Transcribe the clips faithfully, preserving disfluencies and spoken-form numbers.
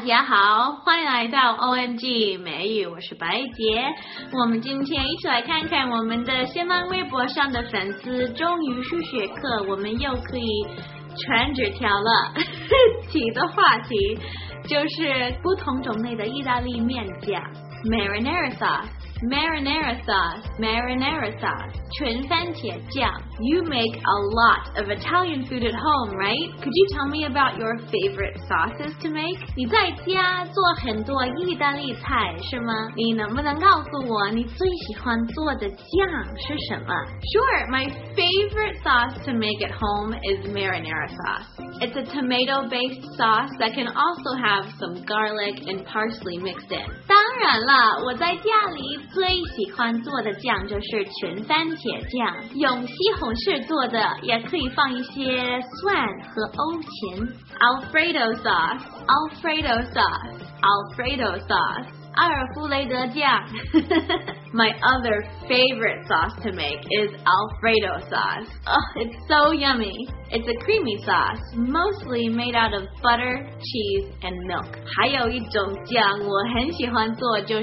家好，欢迎来到 O M G 美语，我是白洁。我们今天一起来看看我们的新浪微博上的粉丝终于数学课，我们又可以传纸条了。提的话题就是不同种类的意大利面酱 Marinara sauce。Marinara sauce, marinara sauce, 纯番茄酱. You make a lot of Italian food at home, right? Could you tell me about your favorite sauces to make? 你在家做很多意大利菜是吗？你能不能告诉我你最喜欢做的酱是什么？ Sure, my favorite sauce to make at home is marinara sauce. It's a tomato-based sauce that can also have some garlic and parsley mixed in. 当然了，我在家里最喜欢做的酱就是全番茄酱，用西红柿做的也可以放一些蒜和欧芹。Alfredo sauce, Alfredo sauce, Alfredo sauce. 阿尔弗雷德酱。My other favorite sauce to make is Alfredo sauce. Oh, it's so yummy. It's a creamy sauce, mostly made out of butter, cheese, and milk. 还有一种酱我很喜欢做，就是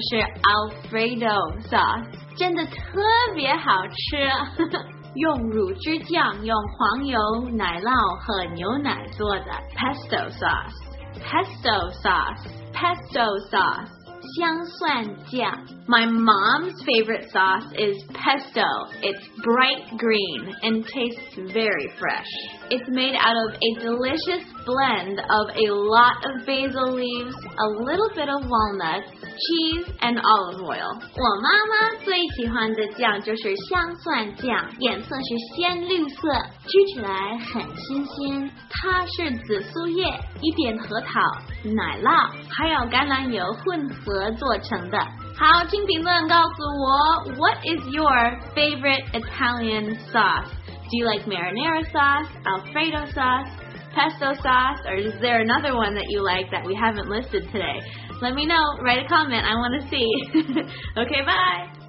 Alfredo sauce. 真的特别好吃。用乳汁酱，用黄油、奶酪和牛奶做的 Pesto sauce. Pesto sauce. Pesto sauce. 香蒜酱. My mom's favorite sauce is pesto. It's bright green and tastes very fresh. It's made out of a delicious blend of a lot of basil leaves, a little bit of walnuts, cheese, and olive oil. 我妈妈最喜欢的酱就是香蒜酱，颜色是鲜绿色，吃起来很新鲜。它是紫苏叶、一点核桃、奶酪还有橄榄油混合做成的。好，请评论告诉我 What is your favorite Italian sauce? Do you like marinara sauce, Alfredo sauce, pesto sauce, or is there another one that you like that we haven't listed today? Let me know. Write a comment. I want to see. Okay, bye.